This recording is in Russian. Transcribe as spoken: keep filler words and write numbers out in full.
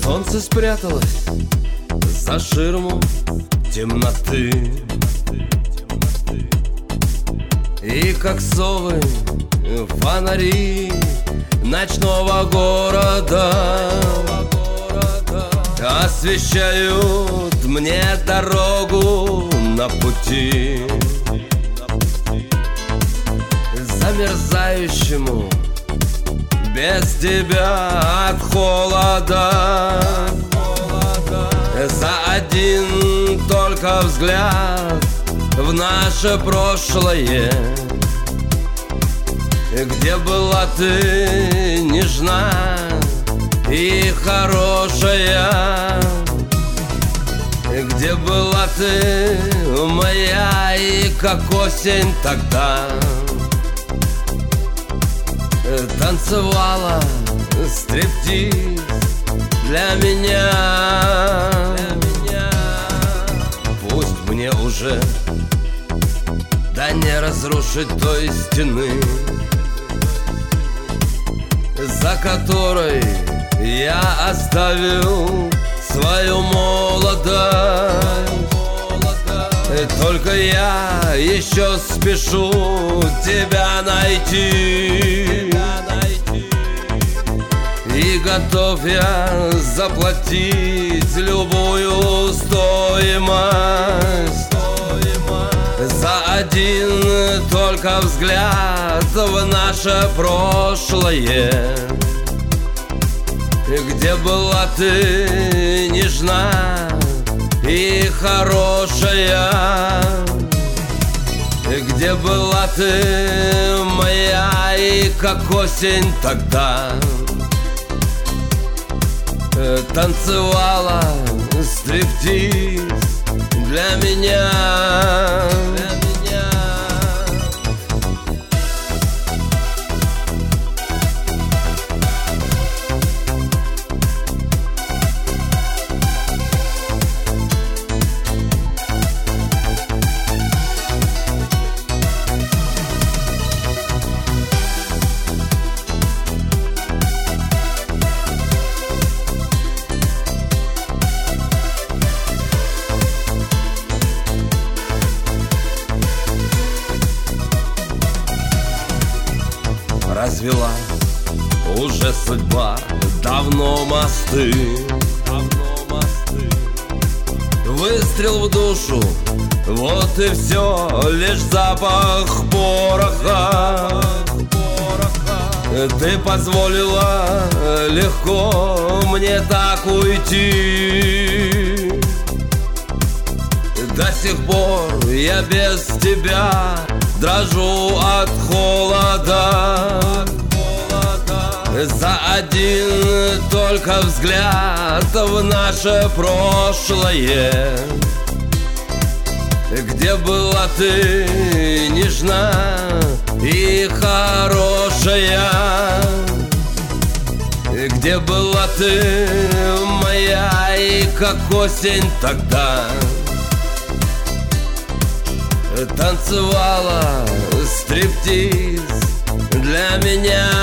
Солнце спряталось за ширму темноты, и как совы фонари ночного города освещают мне дорогу на пути. Замерзающему без тебя от холода, за один только взгляд в наше прошлое. Где была ты нежна и хорошая? Где была ты моя и как осень тогда? Танцевала стриптиз для меня. Пусть мне уже да не разрушить той стены, за которой я оставил свою молодость. Только я еще спешу тебя найти, и готов я заплатить любую стоимость за один только взгляд в наше прошлое. Где была ты нежна и хорошая? Где была ты моя и как осень тогда? Танцевала стриптиз для меня. Развела уже судьба давно мосты, давно мосты. Выстрел в душу, вот и все, лишь запах пороха. Ты позволила легко мне так уйти. До сих пор я без тебя дрожу от холода. За один только взгляд в наше прошлое. Где была ты нежна и хорошая? Где была ты моя и как осень тогда? Танцевала стриптиз для меня.